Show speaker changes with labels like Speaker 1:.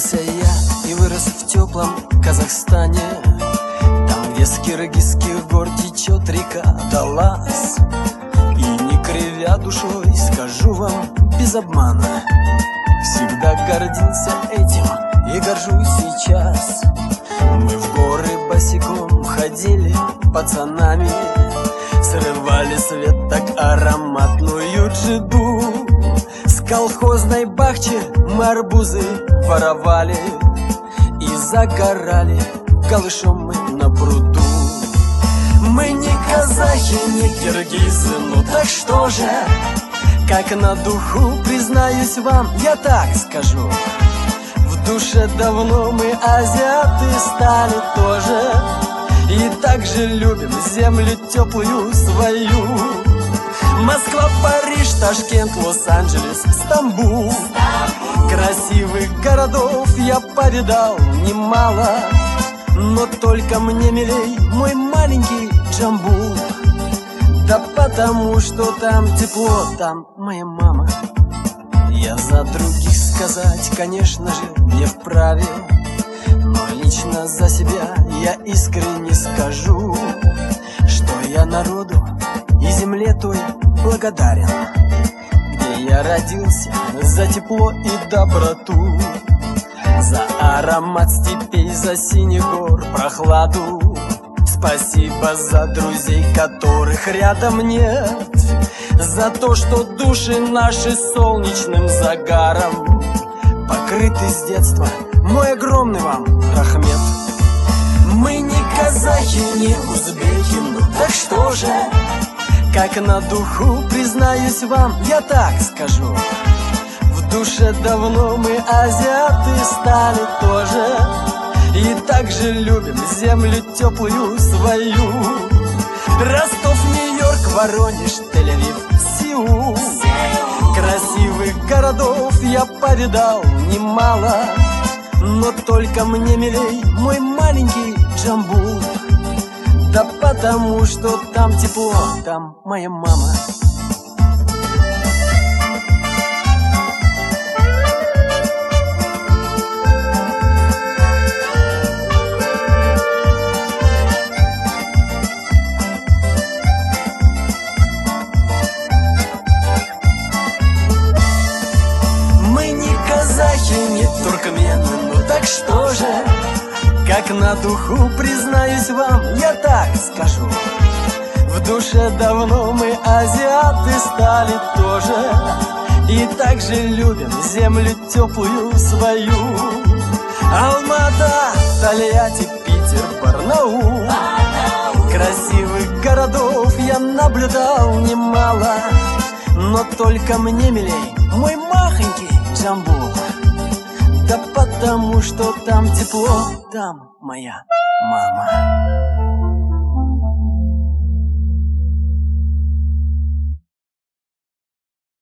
Speaker 1: Родился я и вырос в теплом Казахстане, там, где с киргизских гор течет река Талас. И не кривя душой, скажу вам без обмана, всегда гордился этим и горжусь сейчас. Мы в горы босиком ходили пацанами, срывали с веток ароматную джиду. С колхозной бахчи мы арбузы воровали и загорали голышом мы на пруду. Мы не казахи, не киргизы, ну так что же? Как на духу, признаюсь вам, я так скажу: в душе давно мы азиаты стали тоже, и также любим землю теплую свою. Москва, Париж, Ташкент, Лос-Анджелес, Стамбул. Красивых городов я повидал немало, но только мне милей мой маленький Джамбул. Да потому что там тепло, там моя мама. Я за других сказать, конечно же, не вправе, но лично за себя я искренне скажу, что я народу и земле той благодарен, где я родился, за тепло и доброту, за аромат степей, за синих гор прохладу. Спасибо за друзей, которых рядом нет, за то, что души наши солнечным загаром покрыты с детства. Мой огромный вам рахмет. Мы не казахи, не узбеки, ну так что же? Как на духу, признаюсь вам, я так скажу: в душе давно мы азиаты стали тоже, и также любим землю теплую свою. Ростов, Нью-Йорк, Воронеж, Тель-Авив, Сеул. Красивых городов я повидал немало, но только мне милей мой маленький Джамбул. Да потому что там тепло, там моя мама. Мы не казахи, не туркмены, ну так что же? Как на духу, признаюсь вам, я так скажу: в душе давно мы азиаты стали тоже, и также любим землю теплую свою. Алмата, Тольятти, Питер, Барнаул. Красивых городов я наблюдал немало, но только мне милей мой махонький Джамбул. Да потому что там тепло, там моя мама.